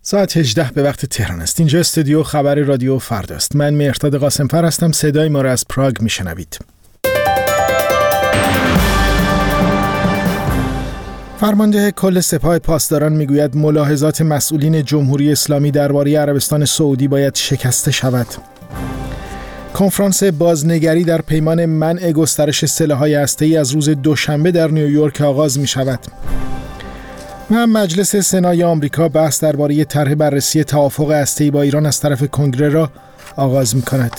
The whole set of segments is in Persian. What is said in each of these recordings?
ساعت 18 به وقت تهران است. اینجا استودیو خبر رادیو فردا است. من مهرداد قاسم‌فر هستم. صدای ما را از پراگ میشنوید. فرمانده کل سپاه پاسداران میگوید ملاحظات مسئولین جمهوری اسلامی درباره عربستان سعودی باید شکسته شود. کنفرانس بازنگری در پیمان منع گسترش سلاح‌های هسته‌ای از روز دوشنبه در نیویورک آغاز می‌شود. و مجلس سنای آمریکا بحث درباره طرح بررسی توافق هسته‌ای با ایران از طرف کنگره را آغاز می‌کند.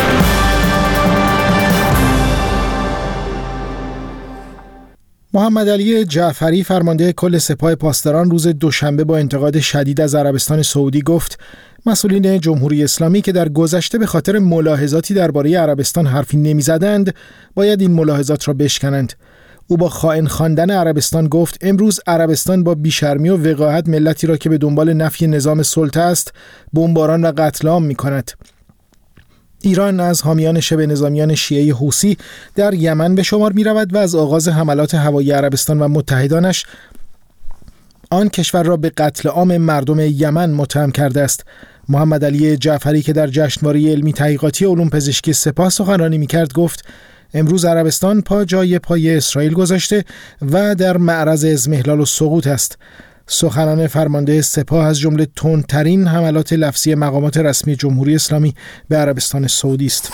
محمد علی جعفری فرمانده کل سپاه پاسداران روز دوشنبه با انتقاد شدید از عربستان سعودی گفت مسئولین جمهوری اسلامی که در گذشته به خاطر ملاحظاتی درباره عربستان حرفی نمی‌زدند باید این ملاحظات را بشکنند. او با خائن خواندن عربستان گفت امروز عربستان با بیشرمی و وقاحت ملتی را که به دنبال نفی نظام سلطه است بمباران و قتل عام می‌کند. ایران از حامیان شبه نظامیان شیعه حوثی در یمن به شمار می‌رود و از آغاز حملات هوایی عربستان و متحدانش آن کشور را به قتل عام مردم یمن متهم کرده است. محمد علی جعفری که در جشنواره علمی تحقیقاتی علوم پزشکی سپاه سخنرانی می‌کرد گفت امروز عربستان پا جای پای اسرائیل گذاشته و در معرض اضمحلال و سقوط است. سخنان فرمانده سپاه از جمله تندترین حملات لفظی مقامات رسمی جمهوری اسلامی به عربستان سعودی است.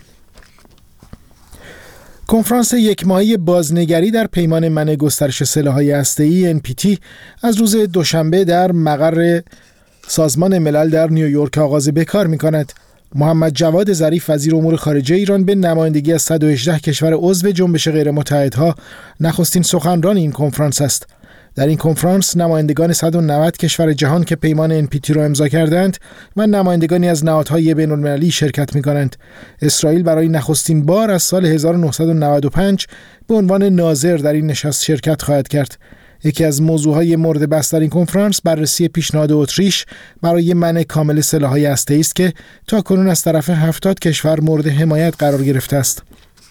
کنفرانس یک ماهه بازنگری در پیمان منع گسترش سلاح‌های هسته‌ای NPT از روز دوشنبه در مقر سازمان ملل در نیویورک آغاز به کار می‌کند. محمد جواد ظریف وزیر امور خارجه ایران به نمایندگی از 118 کشور عضو جنبش غیرمتحدها نخستین سخنران این کنفرانس است. در این کنفرانس نمایندگان 190 کشور جهان که پیمان NPT را امضا کردند و نمایندگانی از نهادهای بین‌المللی شرکت می‌کنند. اسرائیل برای نخستین بار از سال 1995 به عنوان ناظر در این نشست شرکت خواهد کرد. یکی از موضوعهای مورد بحث در این کنفرانس بررسی پیشنهاد اتریش برای منع کامل سلاح‌های هسته‌ای است که تاکنون از طرف 70 کشور مورد حمایت قرار گرفته است.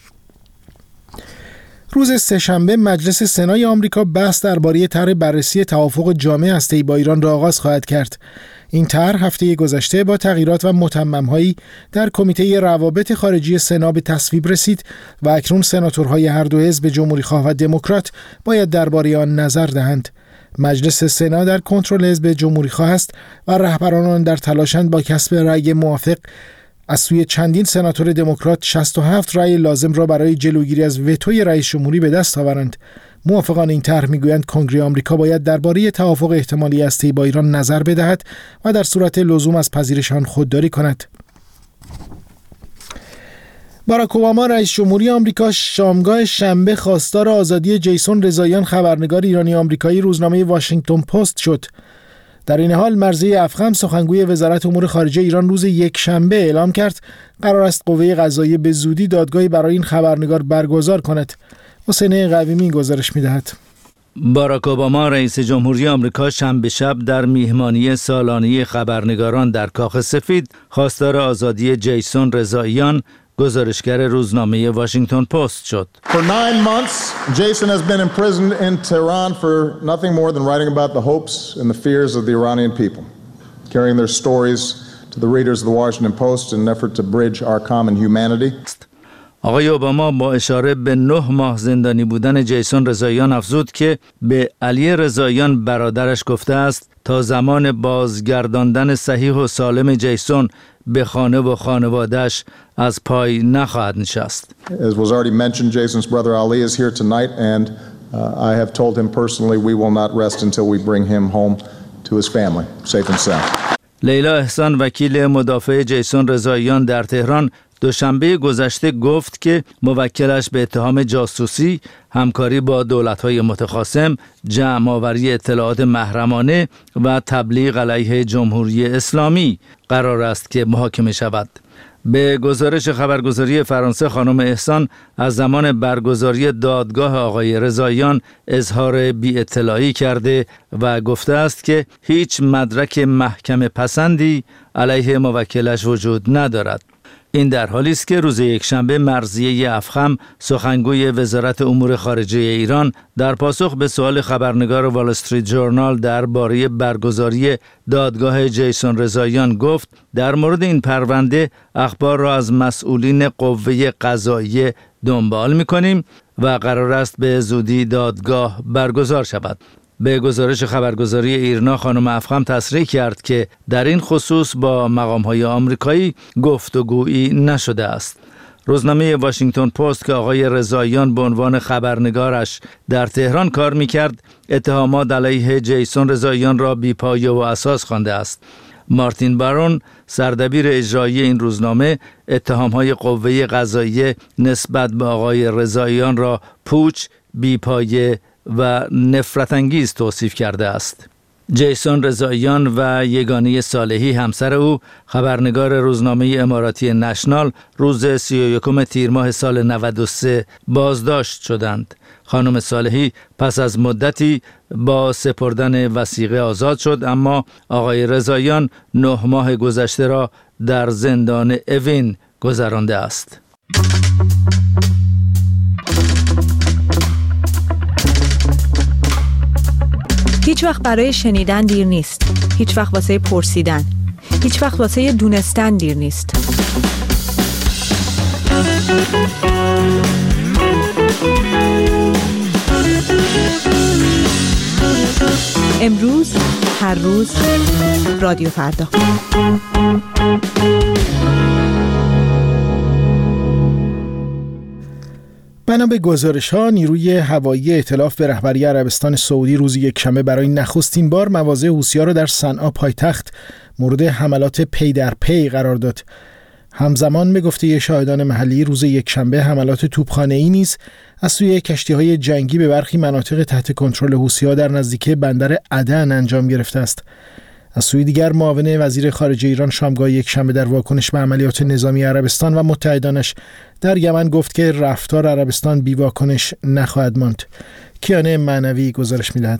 روز سه‌شنبه مجلس سنای آمریکا بحث درباره طرح بررسی توافق جامع هسته‌ای با ایران را آغاز خواهد کرد. این طرح هفته گذشته با تغییرات و متمم‌هایی در کمیته روابط خارجی سنا به تصویب رسید و اکنون سناتورهای هر دو حزب جمهوری‌خواه و دموکرات باید درباره آن نظر دهند. مجلس سنا در کنترل حزب جمهوری‌خواه است و رهبران آن در تلاشند با کسب رأی موافق از سوی چندین سناتور دموکرات 67 رأی لازم را برای جلوگیری از وتوی رئیس جمهوری به دست آورند. موافقان این طرح میگویند کنگره آمریکا باید درباره توافق احتمالی هسته‌ای با ایران نظر بدهد و در صورت لزوم از پذیرش آن خودداری کند. باراک اوباما رئیس جمهوری آمریکا شامگاه شنبه خواستار آزادی جیسون رضاییان خبرنگار ایرانی آمریکایی روزنامه واشنگتن پست شد. در این حال مرضی افخم سخنگوی وزارت امور خارجه ایران روز یک شنبه اعلام کرد قرار است قوه قضاییه به زودی دادگاهی برای این خبرنگار برگزار کند. حسین قویمی گزارش می‌دهد. باراک اوباما رئیس جمهوری آمریکا شنبه شب در میهمانی سالانه خبرنگاران در کاخ سفید خواستار آزادی جیسون رضاییان گزارشگر روزنامه واشنگتن پست شد. For 9 months, Jason has been imprisoned in Tehran for nothing more than writing about the hopes and the fears of the Iranian people, carrying their stories to the readers of the Washington Post in an effort to bridge our common humanity. آقای اوباما با اشاره به 9 ماه زندانی بودن جیسون رضاییان افزود که به علی رضاییان برادرش گفته است تا زمان بازگرداندن صحیح و سالم جیسون به خانه و خانواده‌اش از پای نخواهد نشست. As was already mentioned, Jason's brother Ali is here tonight and I have told him personally we will not rest until we bring him home to his family safe and sound. لیلا احسان وکیل مدافع جیسون رضاییان در تهران دوشنبه گذشته گفت که موکلش به اتهام جاسوسی، همکاری با دولت‌های متخاصم، جمع‌آوری اطلاعات محرمانه و تبلیغ علیه جمهوری اسلامی قرار است که محاکمه شود. به گزارش خبرگزاری فرانسه خانم احسان از زمان برگزاری دادگاه آقای رضاییان اظهار بی‌اطلاعی کرده و گفته است که هیچ مدرک محکمه پسندی علیه موکلش وجود ندارد. این در حالی است که روز یکشنبه مرضیه افخم سخنگوی وزارت امور خارجه ایران در پاسخ به سوال خبرنگار وال استریت جورنال درباره برگزاری دادگاه جیسون رضاییان گفت در مورد این پرونده اخبار را از مسئولین قوه قضاییه دنبال می‌کنیم و قرار است به زودی دادگاه برگزار شود. به گزارش خبرگزاری ایرنا خانم افخم تصریح کرد که در این خصوص با مقام‌های آمریکایی گفتگویی نشده است. روزنامه واشنگتن پست که آقای رضاییان به عنوان خبرنگارش در تهران کار می‌کرد، اتهامات علیه جیسون رضاییان را بی‌پایه و اساس خوانده است. مارتین بارون، سردبیر اجرایی این روزنامه، اتهام‌های قوه قضاییه نسبت به آقای رضاییان را پوچ، بی‌پایه و نفرت انگیز توصیف کرده است. جیسون رضاییان و یگانه صالحی همسر او، خبرنگار روزنامه اماراتی نشنال، روز 31 تیر ماه سال 93 بازداشت شدند. خانم صالحی پس از مدتی با سپردن وثیقه آزاد شد، اما آقای رضاییان 9 ماه گذشته را در زندان اوین گذرانده است. هیچ وقت برای شنیدن دیر نیست. هیچ وقت واسه پرسیدن. هیچ وقت واسه دونستن دیر نیست. امروز، هر روز، رادیو فردا. بنا به گزارش‌ها، نیروی هوایی ائتلاف به رهبری عربستان سعودی روز یکشنبه برای نخستین بار مواضع حوثی‌ها را در صنعا پایتخت مورد حملات پی در پی قرار داد. همزمان به گفته شاهدان محلی روز یکشنبه حملات توپخانه‌ای نیز از سوی کشتی‌های جنگی به برخی مناطق تحت کنترل حوثی‌ها در نزدیکی بندر عدن انجام گرفته است. از سوی دیگر معاون وزیر خارجه ایران شامگاه یکشنبه در واکنش به عملیات نظامی عربستان و متحدانش در یمن گفت که رفتار عربستان بی واکنش نخواهد ماند. کیانه معنوی گزارش می‌دهد.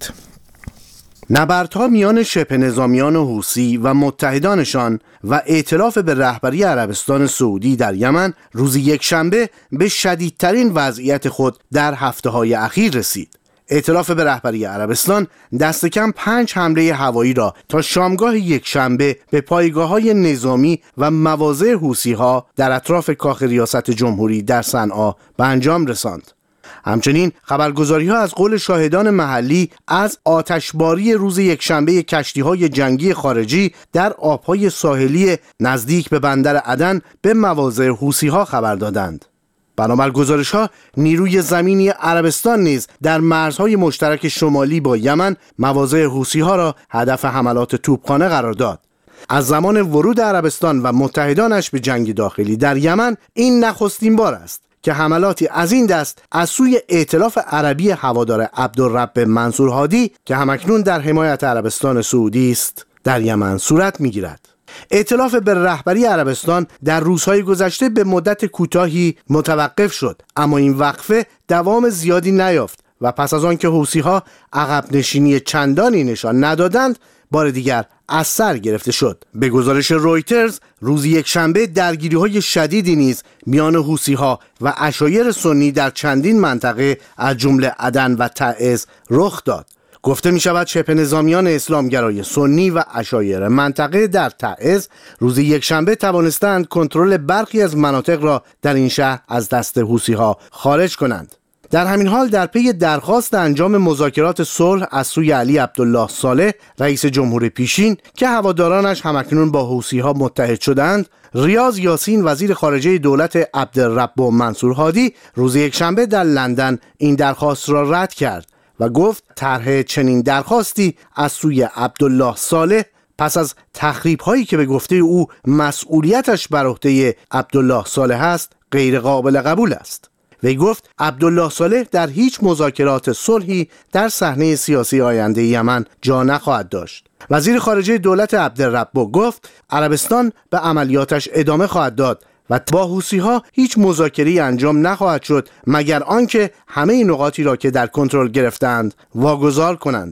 نبردها میان شبه نظامیان حوثی و متحدانشان و ائتلاف به رهبری عربستان سعودی در یمن روز یکشنبه به شدیدترین وضعیت خود در هفته‌های اخیر رسید. ائتلاف به رهبری عربستان دست کم 5 حمله هوایی را تا شامگاه یکشنبه به پایگاه‌های نظامی و مواضع حوثی‌ها در اطراف کاخ ریاست جمهوری در صنعا به انجام رساند. همچنین خبرگزاری‌ها از قول شاهدان محلی از آتشباری روز یکشنبه کشتی‌های جنگی خارجی در آب‌های ساحلی نزدیک به بندر عدن به مواضع حوثی‌ها خبر دادند. بنابر گزارش‌ها، نیروی زمینی عربستان نیز در مرزهای مشترک شمالی با یمن مواضع حوثی‌ها را هدف حملات توپخانه قرار داد. از زمان ورود عربستان و متحدانش به جنگ داخلی در یمن این نخستین بار است که حملاتی از این دست از سوی ائتلاف عربی هوادار عبدالرب منصور هادی که همکنون در حمایت عربستان سعودی است در یمن صورت می‌گیرد. ائتلاف به رهبری عربستان در روزهای گذشته به مدت کوتاهی متوقف شد، اما این وقفه دوام زیادی نیافت و پس از آن که حوثی‌ها عقب نشینی چندانی نشان ندادند، بار دیگر از سر گرفته شد. به گزارش رویترز روز یکشنبه درگیری‌های شدیدی نیز میان حوثی‌ها و عشایر سنی در چندین منطقه از جمله عدن و تعز رخ داد. گفته می شود شبه نظامیان اسلامگرای سنی و عشایر منطقه در تعز روز یکشنبه توانستند کنترل برخی از مناطق را در این شهر از دست حوثی‌ها خارج کنند. در همین حال در پی درخواست انجام مذاکرات صلح از سوی علی عبدالله صالح رئیس جمهور پیشین که هوادارانش همکنون با حوثی‌ها متحد شدند، ریاض یاسین وزیر خارجه دولت عبدالرب منصور هادی روز یکشنبه در لندن این درخواست را رد کرد و گفت طرح چنین درخواستی از سوی عبدالله صالح پس از تخریب‌هایی که به گفته او مسئولیتش بر عهده عبدالله صالح است غیر قابل قبول است. وی گفت عبدالله صالح در هیچ مذاکرات صلحی در صحنه سیاسی آینده یمن جا نخواهد داشت. وزیر خارجه دولت عبدالرب گفت عربستان به عملیاتش ادامه خواهد داد و با حوثی‌ها هیچ مذاکره‌ای انجام نخواهد شد مگر آنکه همه نقاطی را که در کنترل گرفتند واگذار کنند.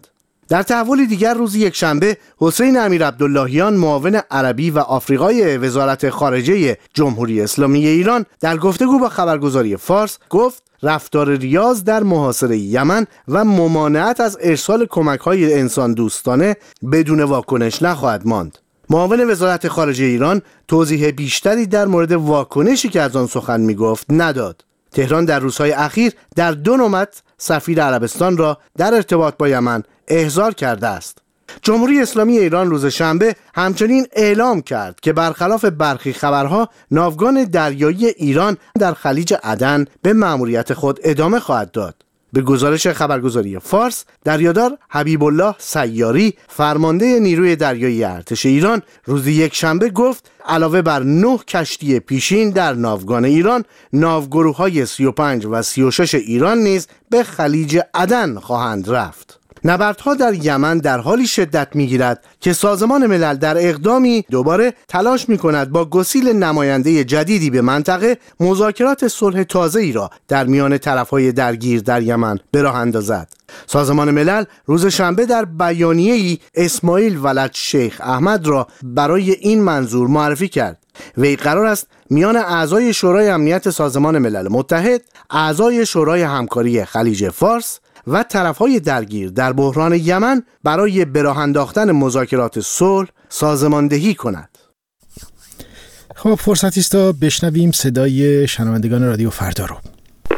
در تحولی دیگر روز یکشنبه حسین امیرعبداللهیان معاون عربی و آفریقای وزارت خارجه جمهوری اسلامی ایران در گفتگو با خبرگزاری فارس گفت رفتار ریاض در محاصره یمن و ممانعت از ارسال کمک‌های انسان دوستانه بدون واکنش نخواهد ماند. معاون وزارت خارجه ایران توضیح بیشتری در مورد واکنشی که از آن سخن می‌گفت نداد. تهران در روزهای اخیر در 2 نوبت سفیر عربستان را در ارتباط با یمن احضار کرده است. جمهوری اسلامی ایران روز شنبه همچنین اعلام کرد که برخلاف برخی خبرها ناوگان دریایی ایران در خلیج عدن به مأموریت خود ادامه خواهد داد. به گزارش خبرگزاری فارس، دریادار حبیب الله سیاری فرمانده نیروی دریایی ارتش ایران روز یکشنبه گفت علاوه بر 9 کشتی پیشین در ناوگان ایران، ناوگروه‌های 35 و 36 ایران نیز به خلیج عدن خواهند رفت. نبردها در یمن در حالی شدت می‌گیرد که سازمان ملل در اقدامی دوباره تلاش می‌کند با گسیل نماینده جدیدی به منطقه مذاکرات صلح تازه‌ای را در میان طرف‌های درگیر در یمن به راه اندازد. سازمان ملل روز شنبه در بیانیه‌ای اسماعیل ولد شیخ احمد را برای این منظور معرفی کرد. وی قرار است میان اعضای شورای امنیت سازمان ملل متحد، اعضای شورای همکاری خلیج فارس و طرف‌های درگیر در بحران یمن برای به راه انداختن مذاکرات صلح سازماندهی کند. خب فرصتی است تا بشنویم صدای شنوندگان رادیو فردا رو.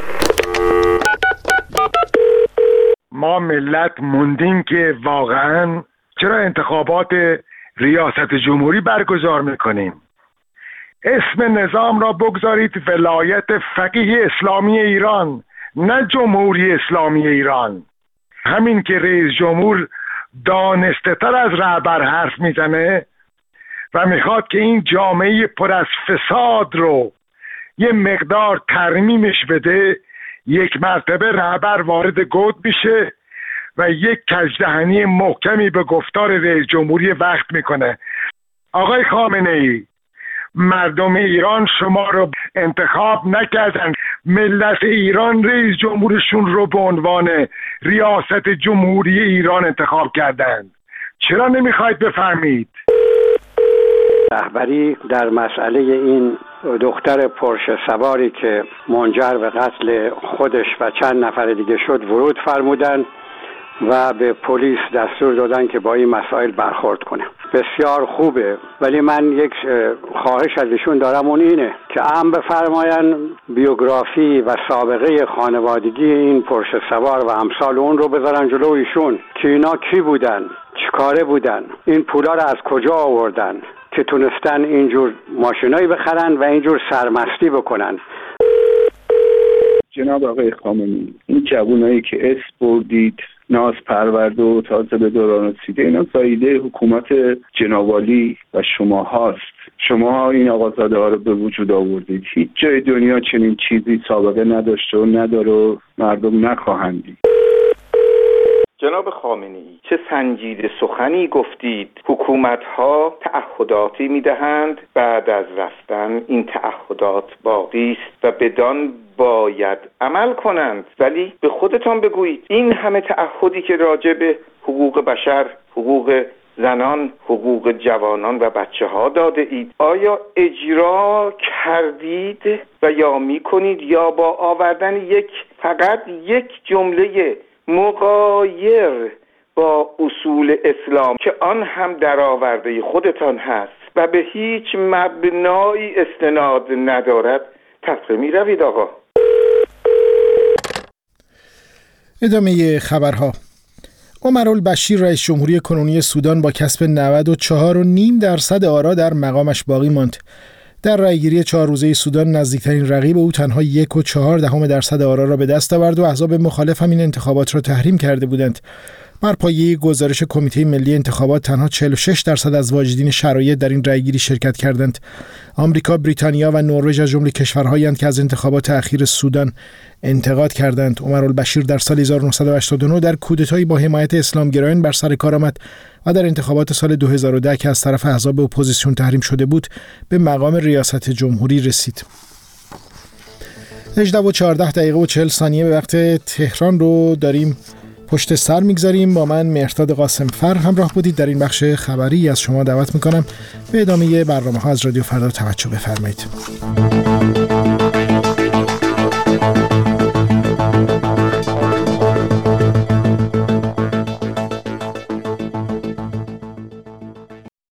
ما ملت موندیم که واقعاً چرا انتخابات ریاست جمهوری برگزار می‌کنیم؟ اسم نظام را بگذارید ولایت فقیه اسلامی ایران، نه جمهوری اسلامی ایران. همین که رئیس جمهور دانسته تر از رهبر حرف میزنه و میخواد که این جامعه پر از فساد رو یه مقدار ترمیمش بده، یک مرتبه رهبر وارد گود میشه و یک کجدهنی محکمی به گفتار رئیس جمهوری وقت میکنه. آقای خامنه ای، مردم ایران شما رو انتخاب نکردن، ملت ایران رئیس جمهورشون رو به عنوان ریاست جمهوری ایران انتخاب کردند. چرا نمیخواید بفهمید؟ رهبری در مسئله این دختر پرشه سواری که منجر به قتل خودش و چند نفر دیگه شد ورود فرمودن و به پلیس دستور دادن که با این مسائل برخورد کنه. بسیار خوبه، ولی من یک خواهش از ایشون دارم، اون اینه که بفرماین بیوگرافی و سابقه خانوادگی این پرشه سوار و امثال اون رو بذارن جلو ایشون که اینا کی بودن، چیکاره بودن، این پولا رو از کجا آوردن که تونستن اینجور ماشینایی بخرن و اینجور سرمستی بکنن. جناب آقای خامنه‌ای، این جوانایی که اسم بردید، ناز پرورده و تازه به دوران رسیده، اینا زایده حکومت جنابعالی و شما هاست. شما این آقازاده ها رو به وجود آوردید. هیچ جای دنیا چنین چیزی سابقه نداشته و نداره و مردم نخواهند دید. جناب خامنه‌ای، چه سنجیده سخنی گفتید. حکومت‌ها تعهداتی می‌دهند، بعد از رفتن این تعهدات باقی است و بدان باید عمل کنند. ولی به خودتان بگویید این همه تعهدی که راجع به حقوق بشر، حقوق زنان، حقوق جوانان و بچه‌ها داده اید، آیا اجرا کردید و یا می‌کنید یا با آوردن فقط یک جمله مغایر با اصول اسلام که آن هم درآورده خودتان هست و به هیچ مبنایی استناد ندارد تفره می روید آقا؟ ادامه خبرها. عمرالبشیر رئیس جمهوری کنونی سودان با کسب 94.5% آرا در مقامش باقی ماند. در رأیگیری 4 روزه سودان نزدیکترین رقیب او تنها 1.4% آرا را به دست آورد و احزاب مخالف هم این انتخابات را تحریم کرده بودند. بر پایه گزارش کمیته ملی انتخابات تنها 46% از واجدین شرایط در این رأیگیری شرکت کردند. آمریکا، بریتانیا و نروژ از جمله کشورهایی اند که از انتخابات اخیر سودان انتقاد کردند. عمرالبشیر در سال 1989 در کودتایی با حمایت اسلامگرایان بر سر کار آمد و در انتخابات سال 2010 که از طرف احزاب اپوزیسیون تحریم شده بود به مقام ریاست جمهوری رسید. 18:14 به وقت تهران رو داریم پشت سر میگذاریم. با من مهرداد قاسم فر همراه بودید. در این بخش خبری از شما دعوت میکنم به ادامه برنامه‌ها از رادیو فردا توجه بفرمایید.